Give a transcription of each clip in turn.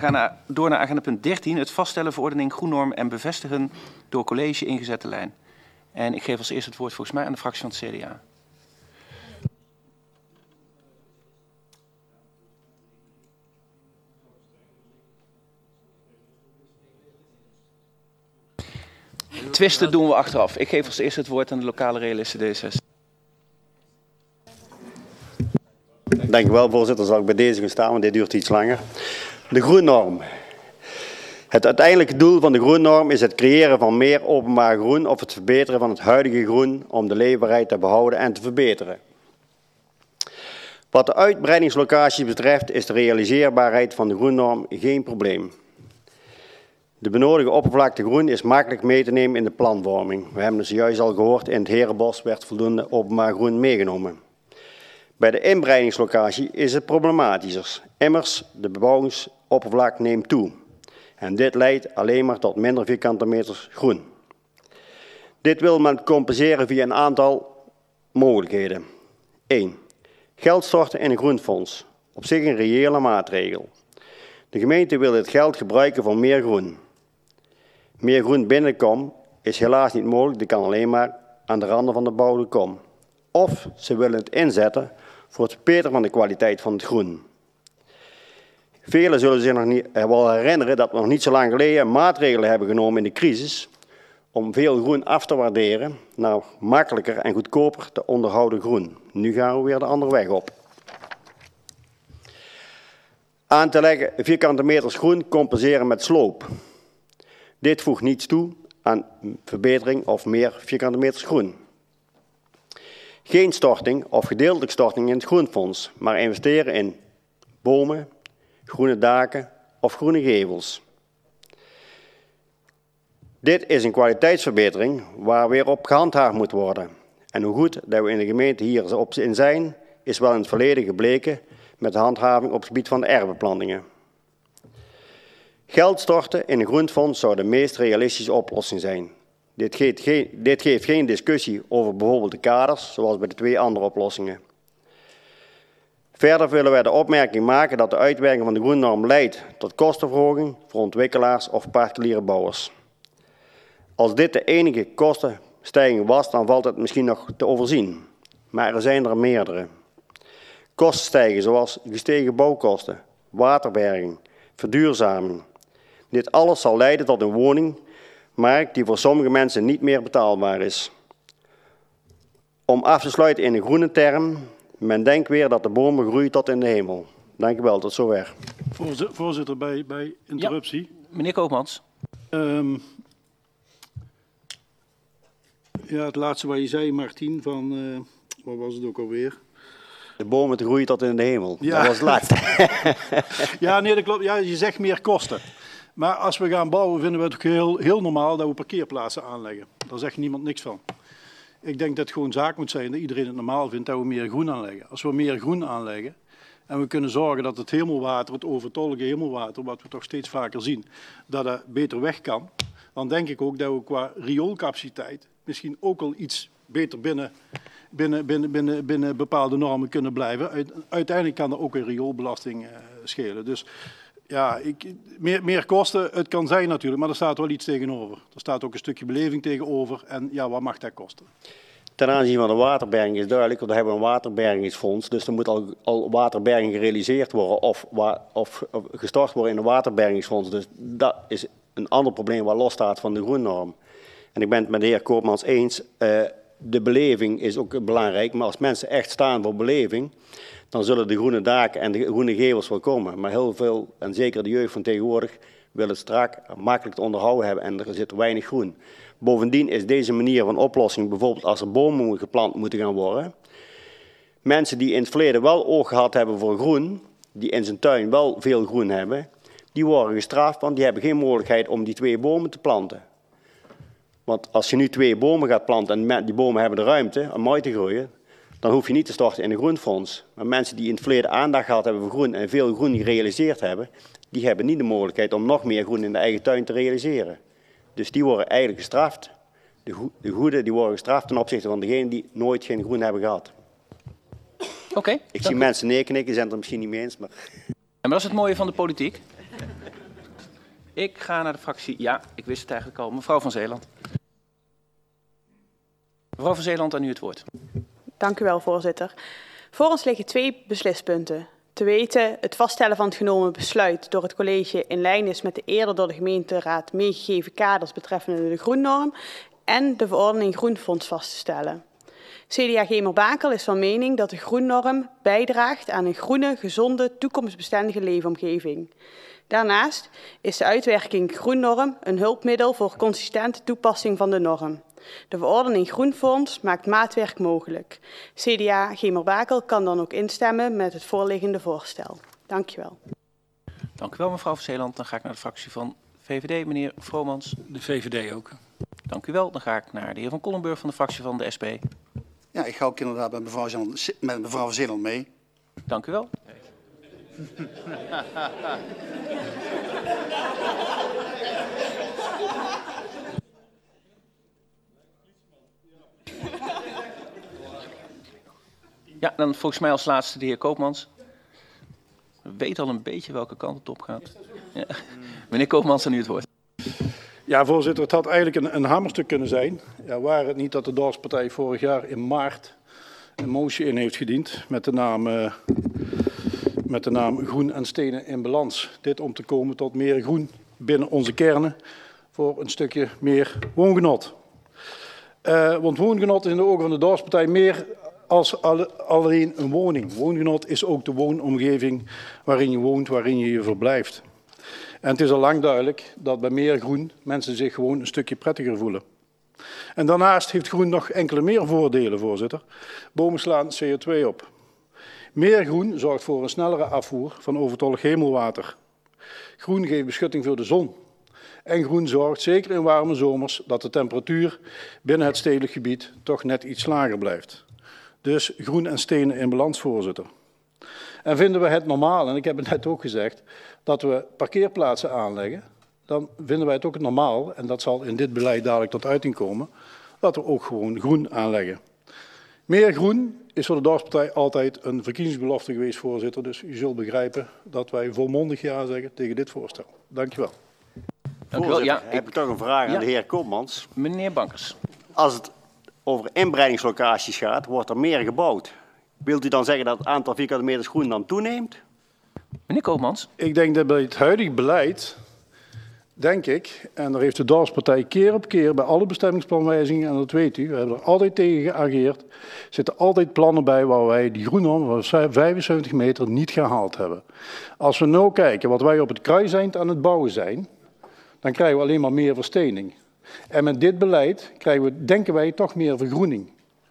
gaan door naar agenda punt 13. Het vaststellen, verordening, groennorm en bevestigen door college ingezette lijn. En ik geef als eerste het woord volgens mij aan de fractie van het CDA. Twisten doen we achteraf. Ik geef als eerste het woord aan de lokale realisten D66. Dank u wel, voorzitter. Zal ik bij deze gaan staan, want dit duurt iets langer. De groennorm. Het uiteindelijke doel van de groennorm is het creëren van meer openbaar groen of het verbeteren van het huidige groen om de leefbaarheid te behouden en te verbeteren. Wat de uitbreidingslocaties betreft is de realiseerbaarheid van de groennorm geen probleem. De benodigde oppervlakte groen is makkelijk mee te nemen in de planvorming. We hebben het zojuist al gehoord, in het Herenbos werd voldoende openbaar groen meegenomen. Bij de inbreidingslocatie is het problematischer. Immers, de bebouwingsoppervlak neemt toe. En dit leidt alleen maar tot minder vierkante meters groen. Dit wil men compenseren via een aantal mogelijkheden. 1. Geld storten in een groenfonds. Op zich een reële maatregel. De gemeente wil dit geld gebruiken voor meer groen. Meer groen binnenkomen is helaas niet mogelijk. Dat kan alleen maar aan de randen van de bebouwde kom. Of ze willen het inzetten voor het verbeteren van de kwaliteit van het groen. Velen zullen zich nog niet wel herinneren dat we nog niet zo lang geleden maatregelen hebben genomen in de crisis om veel groen af te waarderen naar makkelijker en goedkoper te onderhouden groen. Nu gaan we weer de andere weg op. Aan te leggen vierkante meters groen compenseren met sloop. Dit voegt niets toe aan verbetering of meer vierkante meters groen. Geen storting of gedeeltelijk storting in het groenfonds, maar investeren in bomen, groene daken of groene gevels. Dit is een kwaliteitsverbetering waar weer op gehandhaafd moet worden. En hoe goed dat we in de gemeente hier op in zijn, is wel in het verleden gebleken met de handhaving op het gebied van de erfbeplantingen. Geld storten in een groenfonds zou de meest realistische oplossing zijn. Dit geeft geen discussie over bijvoorbeeld de kaders, zoals bij de twee andere oplossingen. Verder willen wij de opmerking maken dat de uitwerking van de groennorm leidt tot kostenverhoging voor ontwikkelaars of particuliere bouwers. Als dit de enige kostenstijging was, dan valt het misschien nog te overzien. Maar er zijn er meerdere. Kosten stijgen zoals gestegen bouwkosten, waterberging, verduurzaming. Dit alles zal leiden tot een woningmarkt die voor sommige mensen niet meer betaalbaar is. Om af te sluiten in een groene term, men denkt weer dat de bomen groeien tot in de hemel. Dank u wel, tot zover. Voorzitter, bij interruptie. Ja, meneer Koopmans. Ja, het laatste wat je zei, Martien, van, wat was het ook alweer? De bomen te groeien tot in de hemel. Ja. Dat was het laatste. Ja, nee, dat klopt. Ja, je zegt meer kosten. Maar als we gaan bouwen, vinden we het ook heel normaal dat we parkeerplaatsen aanleggen. Daar zegt niemand niks van. Ik denk dat het gewoon zaak moet zijn dat iedereen het normaal vindt dat we meer groen aanleggen. Als we meer groen aanleggen en we kunnen zorgen dat het hemelwater, het overtollige hemelwater, wat we toch steeds vaker zien, dat het beter weg kan, dan denk ik ook dat we qua rioolcapaciteit misschien ook al iets beter binnen bepaalde normen kunnen blijven. Uiteindelijk kan er ook een rioolbelasting schelen. Dus ja, meer kosten, het kan zijn natuurlijk, maar er staat wel iets tegenover. Er staat ook een stukje beleving tegenover en ja, wat mag dat kosten? Ten aanzien van de waterberging is duidelijk, want we hebben een waterbergingsfonds, dus er moet al waterberging gerealiseerd worden of gestort worden in een waterbergingsfonds. Dus dat is een ander probleem wat losstaat van de groennorm. En ik ben het met de heer Koopmans eens, de beleving is ook belangrijk, maar als mensen echt staan voor beleving, dan zullen de groene daken en de groene gevels wel komen. Maar heel veel, en zeker de jeugd van tegenwoordig, wil het strak makkelijk te onderhouden hebben en er zit weinig groen. Bovendien is deze manier van oplossing, bijvoorbeeld als er bomen geplant moeten gaan worden, mensen die in het verleden wel oog gehad hebben voor groen, die in zijn tuin wel veel groen hebben, die worden gestraft, want die hebben geen mogelijkheid om die 2 bomen te planten. Want als je nu 2 bomen gaat planten en die bomen hebben de ruimte om mooi te groeien, dan hoef je niet te storten in een groenfonds. Maar mensen die in het verleden aandacht gehad hebben voor groen en veel groen gerealiseerd hebben, die hebben niet de mogelijkheid om nog meer groen in de eigen tuin te realiseren. Dus die worden eigenlijk gestraft. De goede die worden gestraft ten opzichte van degenen die nooit geen groen hebben gehad. Oké. Ik zie mensen neerknikken, zijn het er misschien niet mee eens. Maar En dat is het mooie van de politiek. Ik ga naar de fractie... Ja, ik wist het eigenlijk al. Mevrouw van Zeeland. Mevrouw van Zeeland, aan u het woord. Dank u wel, voorzitter. Voor ons liggen 2 beslispunten. Te weten, het vaststellen van het genomen besluit door het college in lijn is met de eerder door de gemeenteraad meegegeven kaders betreffende de groennorm en de verordening Groenfonds vast te stellen. CDA Gemer-Bakel is van mening dat de groennorm bijdraagt aan een groene, gezonde, toekomstbestendige leefomgeving. Daarnaast is de uitwerking groennorm een hulpmiddel voor consistente toepassing van de norm. De verordening Groenfonds maakt maatwerk mogelijk. CDA Gemer-Bakel kan dan ook instemmen met het voorliggende voorstel. Dank u wel. Dank u wel, mevrouw van Zeeland. Dan ga ik naar de fractie van VVD, meneer Vromans. De VVD ook. Dank u wel. Dan ga ik naar de heer Van Kollenburg van de fractie van de SP. Ja, ik ga ook inderdaad met mevrouw van Zeeland mee. Dank u wel. Ja, dan volgens mij als laatste de heer Koopmans. We weten al een beetje welke kant het op gaat. Ja. Meneer Koopmans, aan u het woord. Ja, voorzitter, het had eigenlijk een hamerstuk kunnen zijn. Ja, waar het niet dat de dorpspartij vorig jaar in maart een motie in heeft gediend met de naam Groen en Stenen in Balans. Dit om te komen tot meer groen binnen onze kernen voor een stukje meer woongenot. Want woongenot is in de ogen van de dorpspartij meer als alleen een woning. Woongenot is ook de woonomgeving waarin je woont, waarin je je verblijft. En het is al lang duidelijk dat bij meer groen mensen zich gewoon een stukje prettiger voelen. En daarnaast heeft groen nog enkele meer voordelen, voorzitter. Bomen slaan CO2 op. Meer groen zorgt voor een snellere afvoer van overtollig hemelwater. Groen geeft beschutting voor de zon. En groen zorgt, zeker in warme zomers, dat de temperatuur binnen het stedelijk gebied toch net iets lager blijft. Dus groen en stenen in balans, voorzitter. En vinden we het normaal, en ik heb het net ook gezegd, dat we parkeerplaatsen aanleggen, dan vinden wij het ook normaal, en dat zal in dit beleid dadelijk tot uiting komen, dat we ook gewoon groen aanleggen. Meer groen is voor de dorpspartij altijd een verkiezingsbelofte geweest, voorzitter. Dus u zult begrijpen dat wij volmondig ja zeggen tegen dit voorstel. Dank u wel. Dank u wel. Ja, heb ik toch een vraag aan de heer Koopmans. Meneer Bankers. Als het over inbreidingslocaties gaat, wordt er meer gebouwd. Wilt u dan zeggen dat het aantal vierkante meters groen dan toeneemt? Meneer Koopmans. Ik denk dat bij het huidige beleid, denk ik, en daar heeft de dorpspartij keer op keer bij alle bestemmingsplanwijzigingen, en dat weet u, we hebben er altijd tegen geageerd, zitten altijd plannen bij waar wij die groennorm van 75 meter niet gehaald hebben. Als we nu kijken wat wij op het kruiseind aan het bouwen zijn, dan krijgen we alleen maar meer verstening. En met dit beleid krijgen we, denken wij, toch meer vergroening.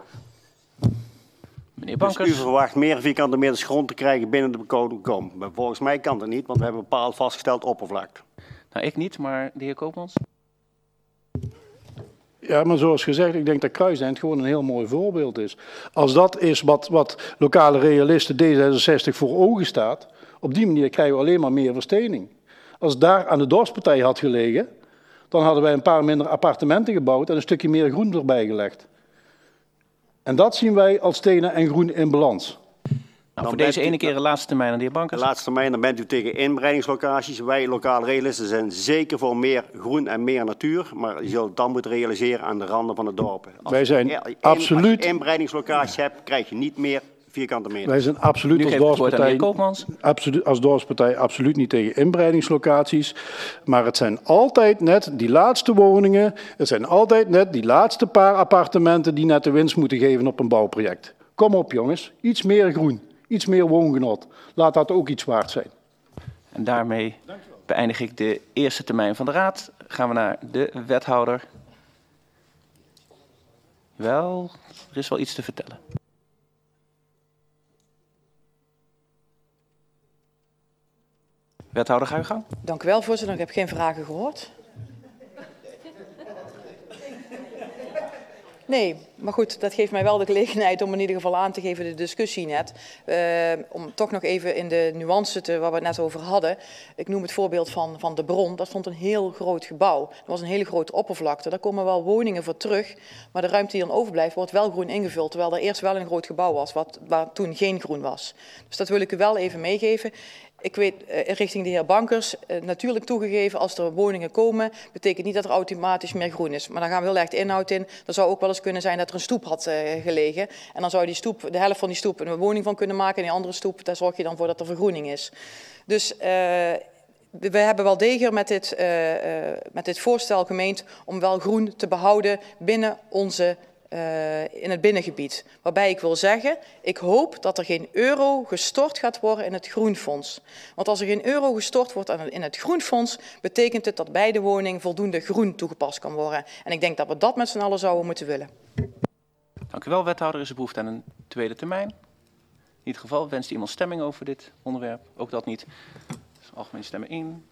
Meneer Bankers. Dus u verwacht meer vierkante meters grond te krijgen binnen de bebouwde kom. Maar volgens mij kan dat niet, want we hebben een bepaald vastgesteld oppervlak. Nou, ik niet, maar de heer Koopmans. Ja, maar zoals gezegd, ik denk dat Kruiseind gewoon een heel mooi voorbeeld is. Als dat is wat lokale realisten D66 voor ogen staat, op die manier krijgen we alleen maar meer verstening. Als daar aan de dorpspartij had gelegen, dan hadden wij een paar minder appartementen gebouwd en een stukje meer groen erbij gelegd. En dat zien wij als stenen en groen in balans. Nou, voor deze ene keer de laatste termijn aan de heer Bankers. De laatste termijn, dan bent u tegen inbreidingslocaties. Wij lokale realisten zijn zeker voor meer groen en meer natuur. Maar je zult het dan moeten realiseren aan de randen van de dorpen. Wij zijn absoluut... Als je inbreidingslocaties hebt, krijg je niet meer vierkante meters. Wij zijn absoluut als dorpspartij absoluut niet tegen inbreidingslocaties. Maar het zijn altijd net die laatste woningen, het zijn altijd net die laatste paar appartementen die net de winst moeten geven op een bouwproject. Kom op jongens, iets meer groen, iets meer woongenot. Laat dat ook iets waard zijn. En daarmee beëindig ik de eerste termijn van de raad. Gaan we naar de wethouder. Wel, er is wel iets te vertellen. Wethouder, ga uw gang. Dank u wel, voorzitter. Ik heb geen vragen gehoord. Nee, maar goed, dat geeft mij wel de gelegenheid om in ieder geval aan te geven de discussie net. Om toch nog even in de nuance waar we het net over hadden. Ik noem het voorbeeld van de Bron. Dat stond een heel groot gebouw. Dat was een hele grote oppervlakte. Daar komen wel woningen voor terug. Maar de ruimte die dan overblijft wordt wel groen ingevuld. Terwijl er eerst wel een groot gebouw was waar toen geen groen was. Dus dat wil ik u wel even meegeven. Ik weet richting de heer Bankers, natuurlijk toegegeven als er woningen komen, betekent niet dat er automatisch meer groen is. Maar dan gaan we heel erg de inhoud in. Er zou ook wel eens kunnen zijn dat er een stoep had gelegen. En dan zou je die stoep, de helft van die stoep een woning van kunnen maken. En die andere stoep, daar zorg je dan voor dat er vergroening is. Dus we hebben wel degelijk met dit voorstel gemeend om wel groen te behouden binnen in het binnengebied. Waarbij ik wil zeggen, ik hoop dat er geen euro gestort gaat worden in het groenfonds. Want als er geen euro gestort wordt in het groenfonds, betekent het dat bij de woning voldoende groen toegepast kan worden. En ik denk dat we dat met z'n allen zouden moeten willen. Dank u wel, wethouder. Is er behoefte aan een tweede termijn? In ieder geval, wenst iemand stemming over dit onderwerp? Ook dat niet. Dus algemene stemmen in.